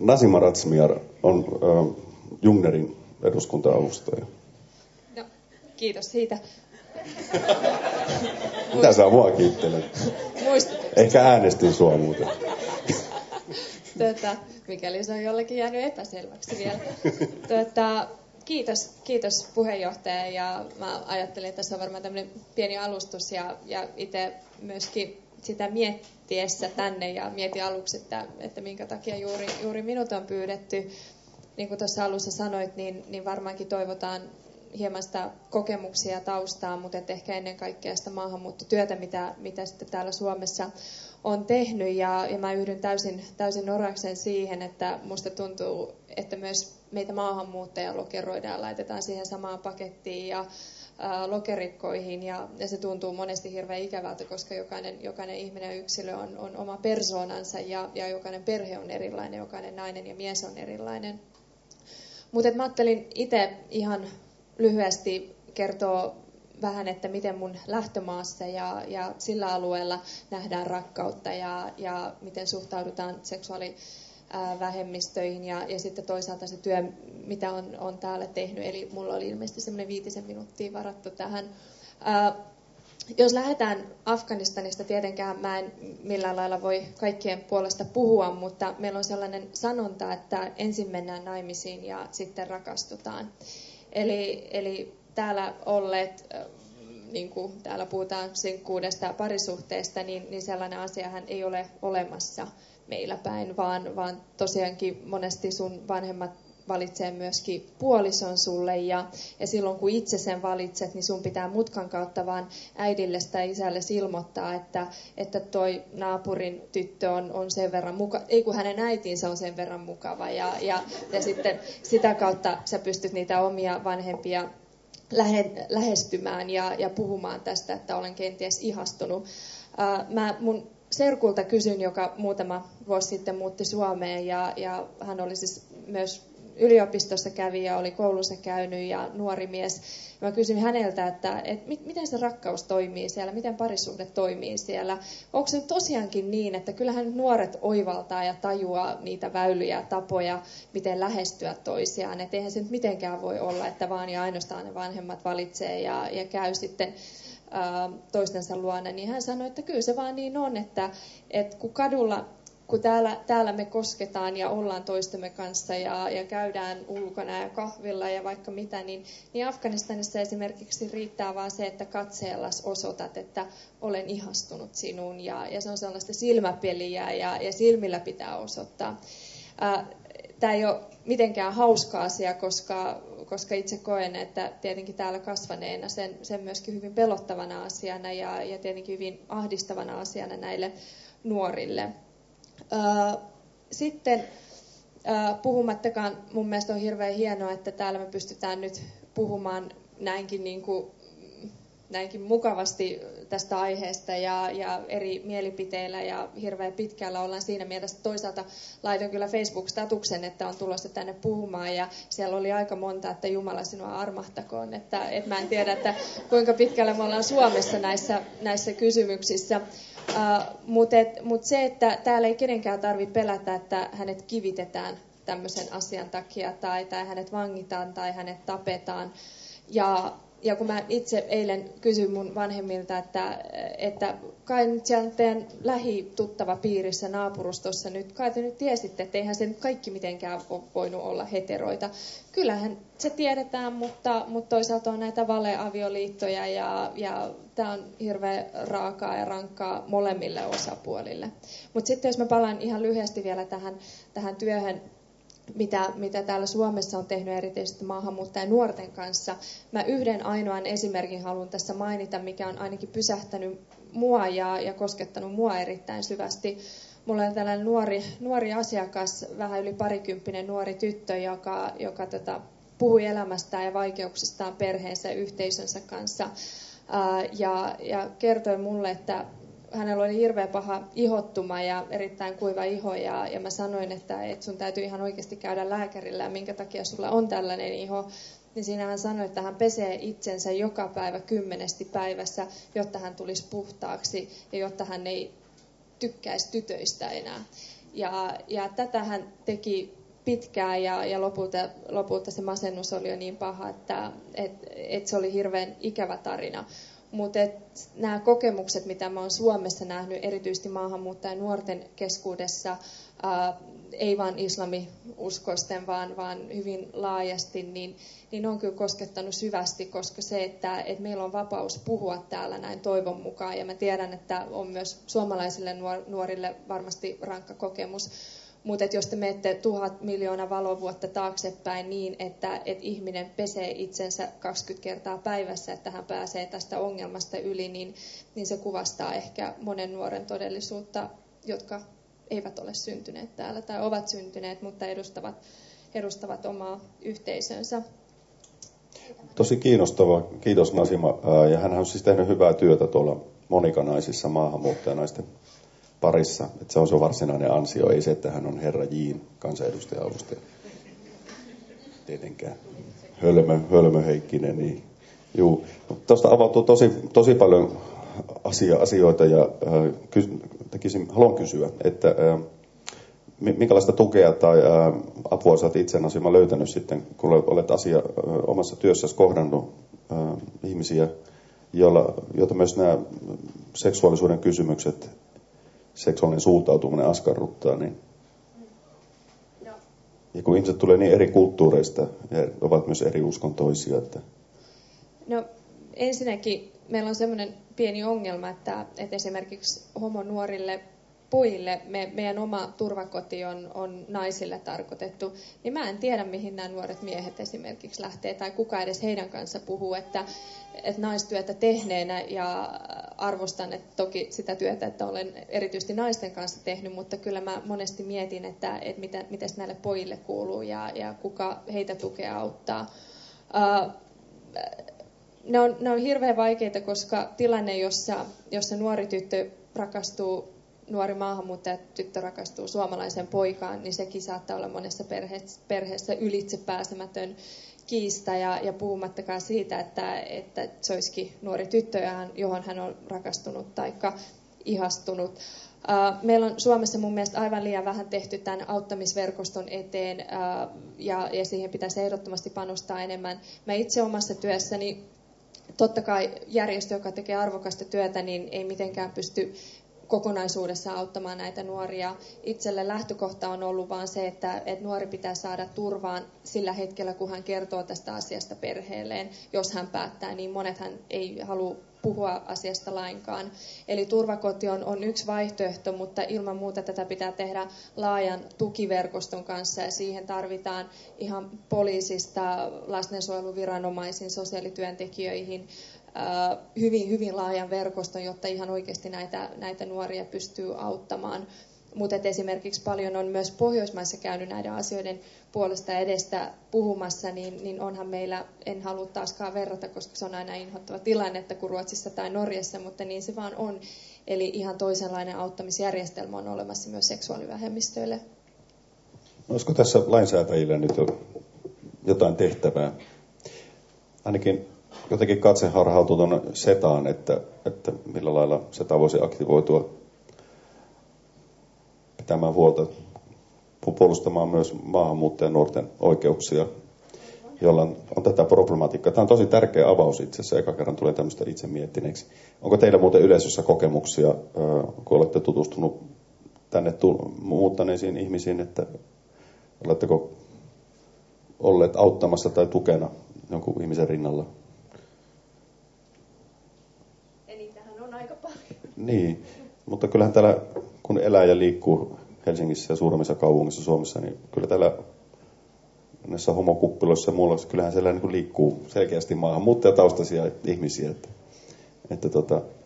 Nasima Razmyar on Jungnerin eduskunta-avustaja. No, kiitos siitä. Mitä sä mua kiittelet? Ehkä äänestin sua muuten. Mikäli se on jollekin jäänyt epäselväksi vielä. Kiitos puheenjohtaja, ja mä ajattelin, että tässä on varmaan tämmöinen pieni alustus, ja itse myöskin sitä miettiessä tänne, ja mietin aluksi, että minkä takia juuri minut on pyydetty. Niin kuin tuossa alussa sanoit, niin varmaankin toivotaan hieman sitä kokemuksia ja taustaa, mutta ehkä ennen kaikkea sitä maahanmuuttotyötä, mitä sitten täällä Suomessa on tehnyt. Ja mä yhdyn täysin Noraksen siihen, että musta tuntuu, että myös meitä maahanmuuttajia lokeroidaan, laitetaan siihen samaan pakettiin ja lokerikkoihin, ja se tuntuu monesti hirveän ikävältä, koska jokainen ihminen ja yksilö on oma persoonansa, ja jokainen perhe on erilainen, jokainen nainen ja mies on erilainen. Mutta mä ajattelin itse ihan lyhyesti kertoa vähän, että miten mun lähtömaassa ja sillä alueella nähdään rakkautta ja miten suhtaudutaan seksuaalivähemmistöihin ja sitten toisaalta se työ, mitä on täällä tehnyt. Eli mulla oli ilmeisesti semmoinen 5 minuuttia varattu tähän. Jos lähdetään Afganistanista, tietenkään mä en millään lailla voi kaikkien puolesta puhua, mutta meillä on sellainen sanonta, että ensin mennään naimisiin ja sitten rakastutaan. Eli täällä olleet, niin kuin täällä puhutaan sinkkuudesta parisuhteesta, niin sellainen asiahan ei ole olemassa meillä päin, vaan tosiaankin monesti sun vanhemmat valitsee myöskin puolison sulle, ja silloin kun itse sen valitset, niin sun pitää mutkan kautta vaan äidille tai isälle ilmoittaa, että toi naapurin tyttö on sen verran mukava, ei kun hänen äitinsä on sen verran mukava, ja sitten sitä kautta sä pystyt niitä omia vanhempia lähestymään ja puhumaan tästä, että olen kenties ihastunut. Mä mun serkulta kysyn, joka muutama vuosi sitten muutti Suomeen, ja hän oli siis myös yliopistossa kävi ja oli koulussa käynyt ja nuori mies. Ja mä kysyin häneltä, että miten se rakkaus toimii siellä, miten parisuhde toimii siellä. Onko se tosiaankin niin, että kyllähän nuoret oivaltaa ja tajuaa niitä väyliä ja tapoja, miten lähestyä toisiaan. Että eihän se nyt mitenkään voi olla, että vaan ja ainoastaan ne vanhemmat valitsee ja käy sitten toistensa luona. Niin hän sanoi, että kyllä se vaan niin on, että kun kadulla, kun täällä me kosketaan ja ollaan toistemme kanssa ja käydään ulkona ja kahvilla ja vaikka mitä, niin Afganistanissa esimerkiksi riittää vaan se, että katseellas osoitat, että olen ihastunut sinuun, ja se on sellaista silmäpeliä ja silmillä pitää osoittaa. Tämä ei ole mitenkään hauska asia, koska itse koen, että tietenkin täällä kasvaneena sen myöskin hyvin pelottavana asiana ja tietenkin hyvin ahdistavana asiana näille nuorille. Sitten puhumattakaan, mun mielestä on hirveän hienoa, että täällä me pystytään nyt puhumaan näinkin mukavasti tästä aiheesta ja eri mielipiteillä ja hirveän pitkällä ollaan siinä mielessä. Toisaalta laitoin kyllä Facebook-statuksen, että on tulossa tänne puhumaan, ja siellä oli aika monta, että Jumala sinua armahtakoon. Että mä en tiedä, että kuinka pitkällä me ollaan Suomessa näissä kysymyksissä. Mutta se, että täällä ei kenenkään tarvitse pelätä, että hänet kivitetään tämmöisen asian takia tai hänet vangitaan tai hänet tapetaan. Ja kun mä itse eilen kysyin mun vanhemmilta, että kai nyt siellä teidän lähituttava piirissä naapurustossa nyt, kai te nyt tiesitte, että eihän se nyt kaikki mitenkään ole voinut olla heteroita. Kyllähän se tiedetään, mutta toisaalta on näitä valeavioliittoja ja tämä on hirveän raakaa ja rankkaa molemmille osapuolille. Mutta sitten jos mä palaan ihan lyhyesti vielä tähän työhön, mitä täällä Suomessa on tehnyt erityisesti maahanmuuttajanuorten kanssa. Mä yhden ainoan esimerkin haluan tässä mainita, mikä on ainakin pysähtänyt mua ja koskettanut mua erittäin syvästi. Mulla on tällainen nuori asiakas, vähän yli 20 nuori tyttö, joka puhui elämästään ja vaikeuksistaan perheensä ja yhteisönsä kanssa. Ja kertoi mulle, että hänellä oli hirveän paha ihottuma ja erittäin kuiva iho, ja mä sanoin, että sun täytyy ihan oikeasti käydä lääkärillä, ja minkä takia sulla on tällainen iho. Niin siinä hän sanoi, että hän pesee itsensä joka päivä 10 päivässä, jotta hän tulisi puhtaaksi ja jotta hän ei tykkäisi tytöistä enää. Ja tätä hän teki pitkään ja lopulta se masennus oli jo niin paha, että se oli hirveän ikävä tarina. Mutta nämä kokemukset, mitä mä oon Suomessa nähnyt, erityisesti maahanmuuttajanuorten keskuudessa, ei vain islamiuskoisten, vaan hyvin laajasti, niin on kyllä koskettanut syvästi, koska se, että meillä on vapaus puhua täällä näin toivon mukaan, ja mä tiedän, että on myös suomalaisille nuorille varmasti rankka kokemus, mutta jos te menette 1000 miljoonaa valovuotta taaksepäin niin, että ihminen pesee itsensä 20 kertaa päivässä, että hän pääsee tästä ongelmasta yli, niin se kuvastaa ehkä monen nuoren todellisuutta, jotka eivät ole syntyneet täällä tai ovat syntyneet, mutta edustavat omaa yhteisönsä. Tosi kiinnostavaa. Kiitos Nasima. Ja hän on siis tehnyt hyvää työtä tuolla monikanaisissa maahanmuuttajanaisten parissa. Että se on se varsinainen ansio, ei se, että hän on herra Jiin kansanedustaja-avustaja. Tietenkään. Hölmö Heikkinen. Niin. Tuosta avautuu tosi paljon asioita ja haluan kysyä, että minkälaista tukea tai apua sä oot itse Nasima löytänyt sitten, kun olet omassa työssäsi kohdannut ihmisiä, joita myös nämä seksuaalisuuden kysymykset, seksuaalinen suuntautuminen askarruttaa. Niin. Ja kun ihmiset tulee niin eri kulttuureista ja ovat myös eri uskontoisia. Että... No ensinnäkin meillä on semmoinen pieni ongelma, että esimerkiksi homonuorille pojille meidän oma turvakoti on naisille tarkoitettu, niin mä en tiedä, mihin nämä nuoret miehet esimerkiksi lähtee, tai kuka edes heidän kanssa puhuu, että naistyötä tehneenä, ja arvostan että toki sitä työtä, että olen erityisesti naisten kanssa tehnyt, mutta kyllä mä monesti mietin, että miten näille pojille kuuluu, ja kuka heitä tukea auttaa. Ne on hirveän vaikeita, koska tilanne, jossa nuori tyttö nuori maahanmuuttajatyttö rakastuu suomalaisen poikaan, niin sekin saattaa olla monessa perheessä ylitsepääsemätön kiista, ja puhumattakaan siitä, että se olisikin nuori tyttö, johon hän on rakastunut tai ihastunut. Meillä on Suomessa mun mielestä aivan liian vähän tehty tämän auttamisverkoston eteen, ja siihen pitäisi ehdottomasti panostaa enemmän. Mä itse omassa työssäni, totta kai järjestö, joka tekee arvokasta työtä, niin ei mitenkään pysty kokonaisuudessaan auttamaan näitä nuoria. Itselle lähtökohta on ollut vaan se, että nuori pitää saada turvaan sillä hetkellä, kun hän kertoo tästä asiasta perheelleen. Jos hän päättää, niin monethan ei halua puhua asiasta lainkaan. Eli turvakoti on yksi vaihtoehto, mutta ilman muuta tätä pitää tehdä laajan tukiverkoston kanssa, ja siihen tarvitaan ihan poliisista lastensuojeluviranomaisiin, sosiaalityöntekijöihin, hyvin, hyvin laajan verkoston, jotta ihan oikeasti näitä nuoria pystyy auttamaan. Mutta esimerkiksi paljon on myös Pohjoismaissa käynyt näiden asioiden puolesta edestä puhumassa, niin onhan meillä, en halua taaskaan verrata, koska se on aina inhottava tilanne, että kuin Ruotsissa tai Norjassa, mutta niin se vaan on. Eli ihan toisenlainen auttamisjärjestelmä on olemassa myös seksuaalivähemmistöille. Olisiko tässä lainsäätäjillä nyt jotain tehtävää? Ainakin jotenkin katse harhautuu tuonne SETAan, että millä lailla SETA voisi aktivoitua pitämään huolta, puolustamaan myös maahanmuuttajan nuorten oikeuksia, jolla on tätä problematiikkaa. Tämä on tosi tärkeä avaus itse asiassa. Eka kerran tulee tämmöistä itse miettineeksi. Onko teillä muuten yleisössä kokemuksia, kun olette tutustunut tänne muuttaneisiin ihmisiin, että oletteko olleet auttamassa tai tukena jonkun ihmisen rinnalla? Niitähän on aika paljon. Niin, mutta kyllähän täällä, kun elää ja liikkuu Helsingissä ja suuremmissa kaupungissa Suomessa, niin kyllä täällä näissä homokuppiloissa ja muulla, kyllähän siellä niin liikkuu selkeästi maahanmuuttajataustaisia ihmisiä. Että